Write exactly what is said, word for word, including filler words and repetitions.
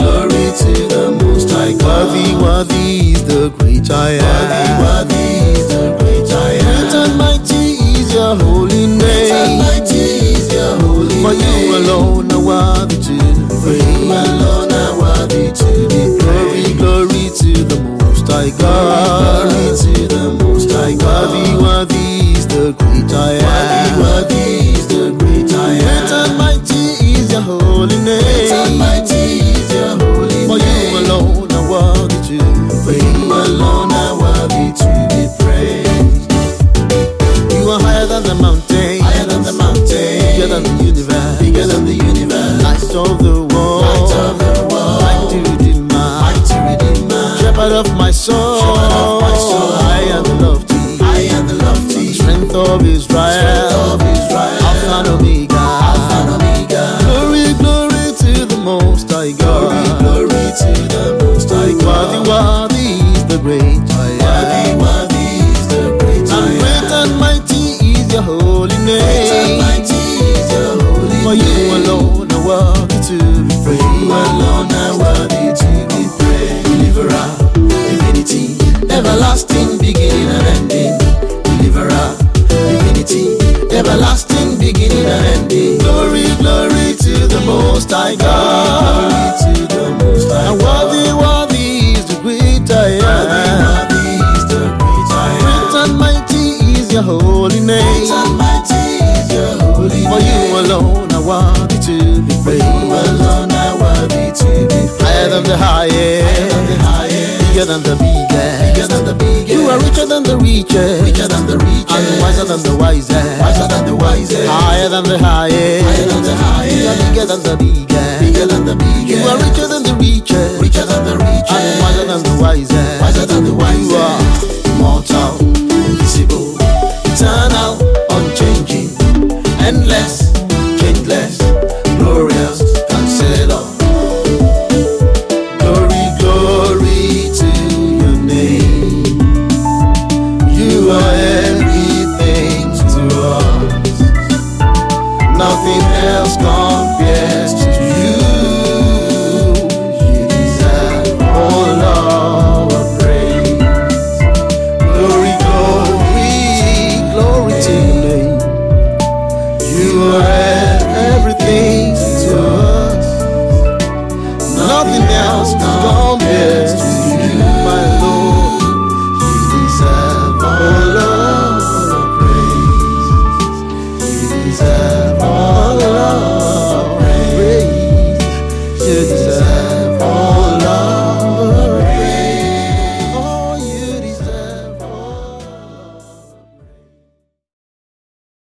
glory to the Most High God. Worthy, worthy is the great I am. Worthy, worthy is the great I am. Great and mighty is your holy name. Great and mighty is your holy For name. you alone are worthy to be For praised. you alone are worthy to be Glory, praised. glory to the Most High God. Glory to the Most High God. Worthy, worthy is the great I Worthy, am. worthy is the great I am. Great and mighty is your holy Great and name. mighty is your holy For name. you alone are worthy to be For praised. you alone are worthy to be praised. You are higher than the mountain, Higher than the mountain, bigger than the universe, bigger than the universe, light of the world, light of the world, light to redeemer, mighty redeemer, shepherd of my soul, shepherd of my soul. I am the lofty, I am the lofty, strength of Israel, strength of Israel, Alpha and Omega, Alpha and Omega. glory, glory to the Most High God, Glory, glory to the Most High God. worthy, worthy is the great I Worthy, am, worthy is the great I and am. great and mighty is your holy Great and name. mighty is your holy For you name. alone are worthy to be For you praised. alone are worthy to be praised. Deliverer, divinity, everlasting beginning and ending. Deliverer, divinity, everlasting beginning and ending. Glory, glory to the Most High Glory God. to the Most High And God. worthy, worthy is the great I Worthy, am. worthy is the great I am. Great and mighty is your holy Great name. and mighty is your holy For you name. alone are worthy to be For you praised. alone are worthy to be Higher than the Higher than the highest, highest, bigger than the bigger biggest. than the biggest, You are richer than the richest, richer than the richest, and wiser than the wisest. wiser than the wisest, Higher than the highest, higher than the you are highest, bigger than the biggest. bigger than the biggest. You are richer than the richest, richer than the richest, and wiser than the wisest. wiser than the wisest. You are Immortal, invisible, eternal, unchanging, endless, changeless, glorious, counselor. Glory, glory to your name. You are everything to us. Nothing else compares to you. You deserve all our praise. Glory, glory, glory to your name. you are everything to us. Nothing else compares to